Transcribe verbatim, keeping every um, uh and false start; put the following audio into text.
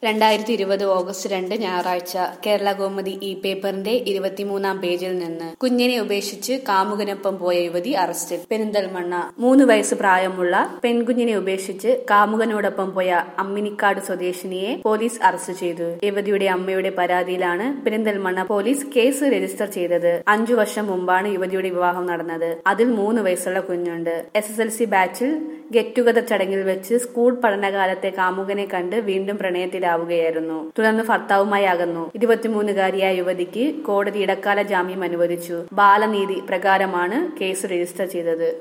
രണ്ടായിരത്തി ഇരുപത് ഓഗസ്റ്റ് രണ്ട് ഞായറാഴ്ച കേരള കൗമുദി ഈ പേപ്പറിന്റെ ഇരുപത്തിമൂന്നാം പേജിൽ നിന്ന് കുഞ്ഞിനെ ഉപേക്ഷിച്ച് കാമുകനൊപ്പം പോയ യുവതി അറസ്റ്റിൽ. പെരിന്തൽമണ്ണ. മൂന്ന് വയസ്സ് പ്രായമുള്ള പെൺകുഞ്ഞിനെ ഉപേക്ഷിച്ച് കാമുകനോടൊപ്പം പോയ അമ്മിനിക്കാട് സ്വദേശിനിയെ പോലീസ് അറസ്റ്റ് ചെയ്തു. യുവതിയുടെ അമ്മയുടെ പരാതിയിലാണ് പെരിന്തൽമണ്ണ പോലീസ് കേസ് രജിസ്റ്റർ ചെയ്തത്. അഞ്ചു വർഷം മുമ്പാണ് യുവതിയുടെ വിവാഹം നടന്നത്. അതിൽ മൂന്ന് വയസ്സുള്ള കുഞ്ഞുണ്ട്. എസ് എസ് എൽ സി ബാച്ചിൽ ഗെറ്റ് ടുഗദർ ചടങ്ങിൽ വെച്ച് സ്കൂൾ പഠനകാലത്തെ കാമുകനെ കണ്ട് വീണ്ടും പ്രണയത്തിലാവുകയായിരുന്നു. തുടർന്ന് ഭർത്താവുമായി അകന്നു. ഇരുപത്തിമൂന്നുകാരിയായ യുവതിക്ക് കോടതി ഇടക്കാല ജാമ്യം അനുവദിച്ചു. ബാലനീതി പ്രകാരമാണ് കേസ് രജിസ്റ്റർ ചെയ്തത്.